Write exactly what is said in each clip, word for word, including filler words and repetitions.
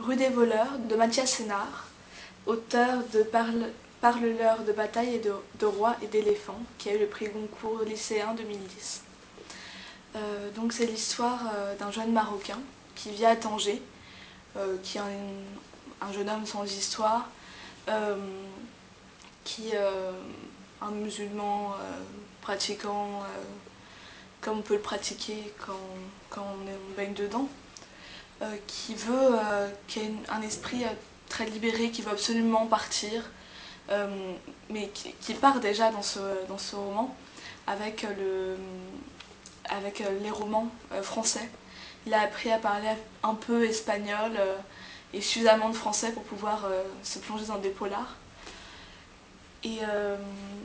Rue des voleurs de Mathias Sénard, auteur de Parle, Parle-leur de bataille et de, de rois et d'éléphants, qui a eu le prix Goncourt lycéen deux mille dix. Euh, donc c'est l'histoire euh, d'un jeune Marocain qui vit à Tanger, euh, qui est un, un jeune homme sans histoire, euh, qui est euh, un musulman euh, pratiquant euh, comme on peut le pratiquer quand, quand on, est, on baigne dedans, euh, qui veut, euh, qui a une, un esprit euh, très libéré, qui veut absolument partir, euh, mais qui, qui part déjà dans ce, dans ce roman avec, le, avec les romans euh, français. Il a appris à parler un peu espagnol euh, et suffisamment de français pour pouvoir euh, se plonger dans des polars. Et, euh,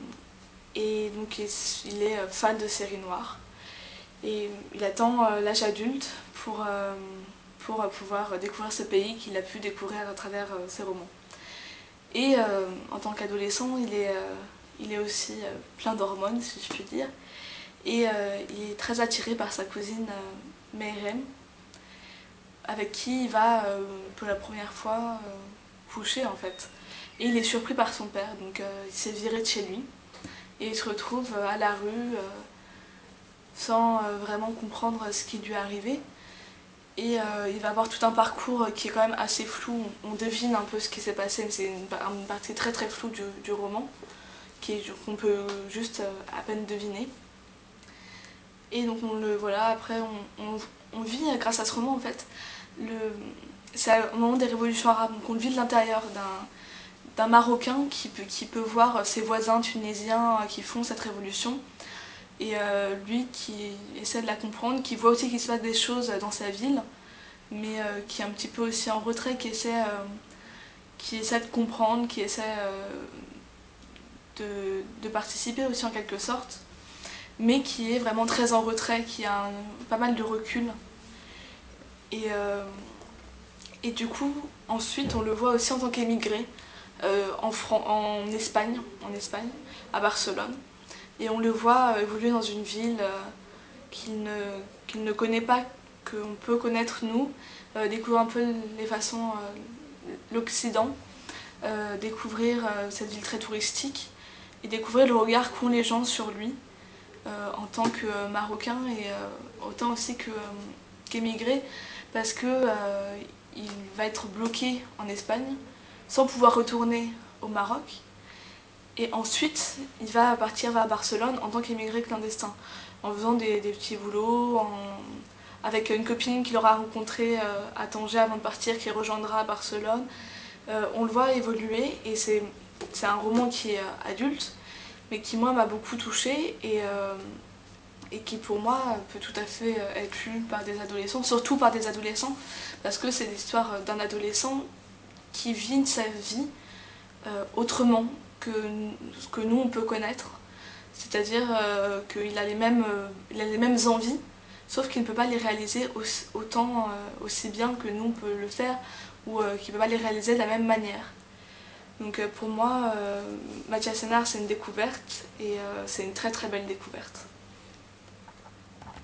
et donc il est fan de séries noires. Et il attend euh, l'âge adulte pour, euh, pour pouvoir découvrir ce pays qu'il a pu découvrir à travers euh, ses romans. Et euh, en tant qu'adolescent, il est, euh, il est aussi euh, plein d'hormones, si je puis dire. Et euh, il est très attiré par sa cousine euh, Meirem, avec qui il va euh, pour la première fois euh, coucher en fait. Et il est surpris par son père, donc euh, il s'est viré de chez lui. Et il se retrouve euh, à la rue euh, sans euh, vraiment comprendre ce qui lui est arrivé. Et euh, il va avoir tout un parcours qui est quand même assez flou. On devine un peu ce qui s'est passé, mais c'est une, une partie très très floue du, du roman, qu'on peut juste euh, à peine deviner. Et donc on le voilà, après on, on, on vit grâce à ce roman en fait. C'est au moment des révolutions arabes, donc on le vit de l'intérieur d'un d'un Marocain qui peut, qui peut voir ses voisins tunisiens qui font cette révolution. Et euh, lui qui essaie de la comprendre, qui voit aussi qu'il se passe des choses dans sa ville, mais euh, qui est un petit peu aussi en retrait, qui essaie, euh, qui essaie de comprendre, qui essaie euh, de, de participer aussi en quelque sorte, mais qui est vraiment très en retrait, qui a un, pas mal de recul. Et, euh, et du coup, ensuite, on le voit aussi en tant qu'émigré euh, en, Fran en Espagne, en Espagne, à Barcelone. Et on le voit évoluer dans une ville euh, qu'il ne, qu'il ne connaît pas, qu'on peut connaître nous, euh, découvrir un peu les façons, euh, l'Occident, euh, découvrir euh, cette ville très touristique et découvrir le regard qu'ont les gens sur lui euh, en tant que euh, Marocain et euh, autant aussi que, euh, qu'émigré, parce que euh, il va être bloqué en Espagne sans pouvoir retourner au Maroc. Et ensuite, il va partir vers Barcelone en tant qu'émigré clandestin, en faisant des, des petits boulots, en, avec une copine qu'il aura rencontrée euh, à Tanger avant de partir, qui rejoindra Barcelone. Euh, on le voit évoluer et c'est un roman qui est euh, adulte, mais qui moi m'a beaucoup touchée et, euh, et qui pour moi peut tout à fait être lu par des adolescents, surtout par des adolescents, parce que c'est l'histoire d'un adolescent qui vit sa vie euh, autrement que ce que nous on peut connaître, c'est-à-dire euh, qu'il a les mêmes, euh, il a les mêmes envies, sauf qu'il ne peut pas les réaliser aussi, autant euh, aussi bien que nous on peut le faire, ou euh, qu'il ne peut pas les réaliser de la même manière. Donc euh, pour moi, euh, Mathias Sénard c'est une découverte et euh, c'est une très très belle découverte.